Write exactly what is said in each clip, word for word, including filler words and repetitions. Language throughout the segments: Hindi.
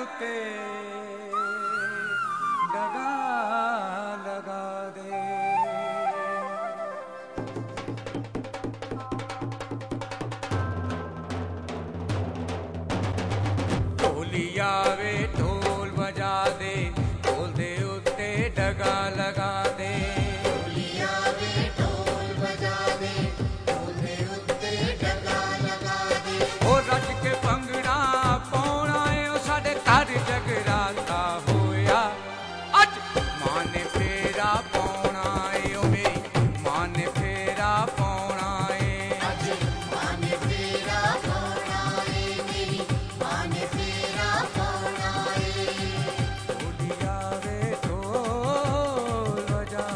उत्ते डगा लगा दे। ढोली आवे ढोल बजा दे, ढोल दे उत्ते डगा लगा दे। ढोली आवे ढोल बजा दे, ढोल दे उत्ते डगा लगा दे। ओ रज के भंगड़ा पाउणा ए ओ साडे घर जगराता होया। अज मां ने फेरा पाउणा ए ओ मेरी मां ने फेरा पाउणा ए। अज मां ने फेरा पाउणा ए, मेरी मां ने फेरा पाउणा ए। ढोली आवे ढोल बजा।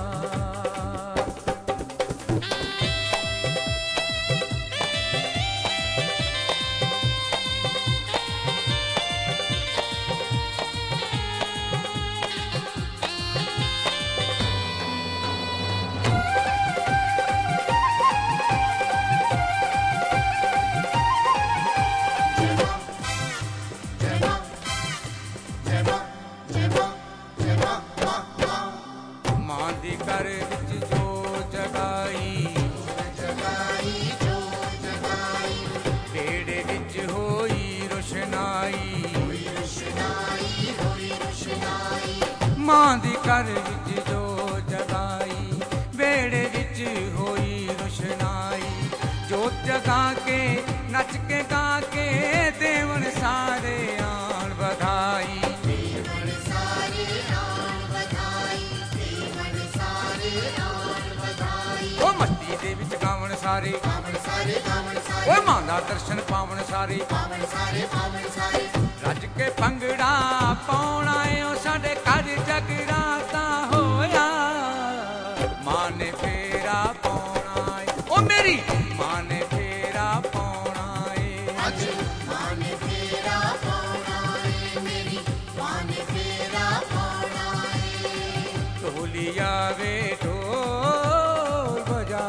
जय मां, जय मां, जय मां, जय मां, मां, मां। मां दी घर विच जो जगाई, जगाई जो जगाई, बेड़े विच होई रोशनाई। होई रोशनाई, होई रोशनाई। मां दी घर विच जो जगाई, बेड़े विच होई रोशनाई। जोत जगा के नच के गा के देवन सारे आन बधाई। देवन सारे आन बधाई, देवन सारे आन बधाई। ओ मस्ती दे विच गावन सारे, पावन सारे, पावन सारे, ओ मां दा दर्शन पावन सारे। पावन सारे, पावन सारे। रज के भंगड़ा पाउणा ए ओ साडे घर जगराता होया। मां ने फेरा पाउणा ए ओ मेरी मां ने फेरा पाउणा ए। अज मां ने फेरा पाउणा ए, मेरी मां ने फेरा पाउणा ए। ढोली आवे ढोल बजा।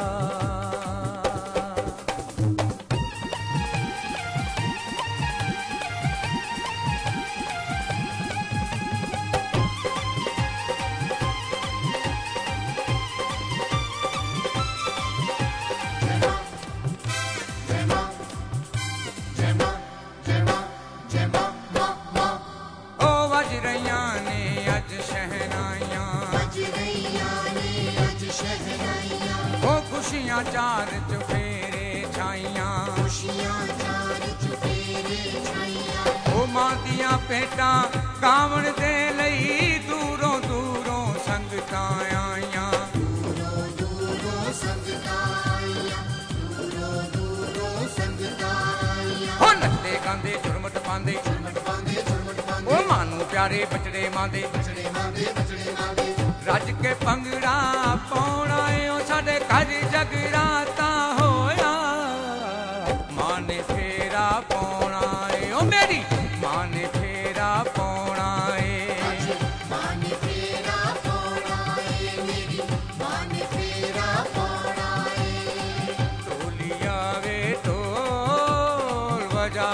जय मां, जय मां, जय मां, जय मां, मां, मां। ओ वज रहियां ने अज शहनाइयां, बज रहियां ने अज शहनाइयां। ओ खुशियां चार चुफेरे छाइयां। खुशियां चार चुफेरे छाइयां। ओ मां दियां भेटां गावण दे लई दूरों दूरों संगतां आइयां। दूरों दूरों संगतां आइयां, दूरों दूरों संगतां आइयां। ओ नचदे गांदे झुरमट पांदे, झुरमट पांदे, झुरमट ओ पांदे। मां नूं प्यारे बचड़े मांदे। बचड़े मांदे, बचड़े मांदे। रज के भंगड़ा पाउणा ए ओ साडे घर जगराता होया। मां ने फेरा पाउणा ए ओ मेरी मां ने फेरा पाउणा अज ए। मां ने फेरा पाउणा ए, मेरी मां ने फेरा पाउणा ए। ढोली आवे ढोल बजा।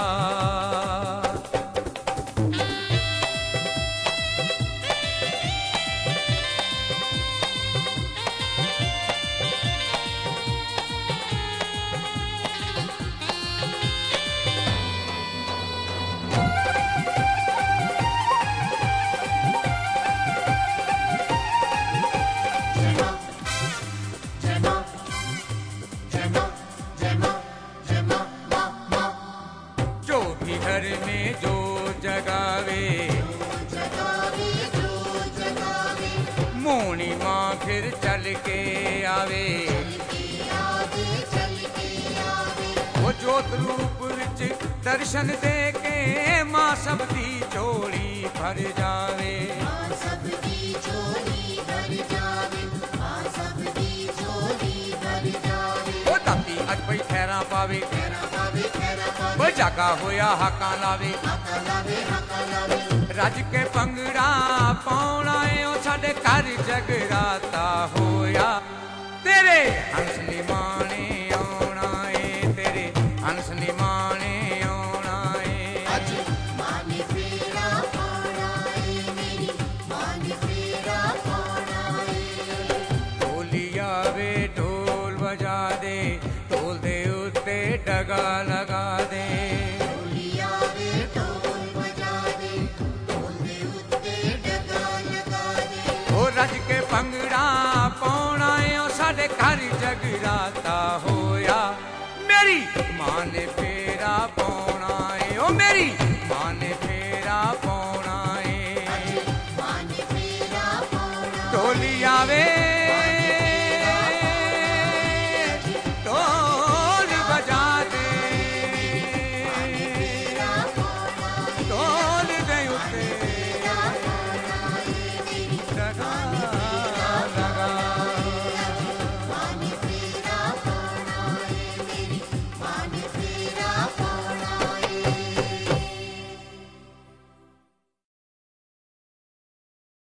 जय मां, जय मां, जय मां, जय मां, जय मां, मां, मां। जो भी घर में जो जगावे, जगावे जो जगावे, मोहनी मां फिर चल के आवे। चल के आवे, चल के आवे। वो जोत रूप विच दर्शन दे के मां सब दी झोली भर जावे। मां सबकी झोली भर जावे, मां सबकी झोली भर जावे। वो दाती अज पई खैरा पावे, खैरा पावे, खैरा पावे। वो जागा होया हाकां लावे। हाका लावे, हाका लावे। रज के भंगड़ा पाउणा ए ओ साडे घर जगराता होया। तेरे हंस निमाणे आउणा ए, तेरे हंस निमाणे आउणा ए। अज मां ने फेरा डगा लगा दे ढोलिया वे ढोल बजा दे ढोल दे उत्ते डगा लगा दे ओ रज के भंगड़ा पाउण आयो साडे घर जगराता होया मेरी मां ने फेरा पाउण आए ओ मेरी मां ने फेरा पाउण आए मां ने फेरा पाउणा ढोलिया वे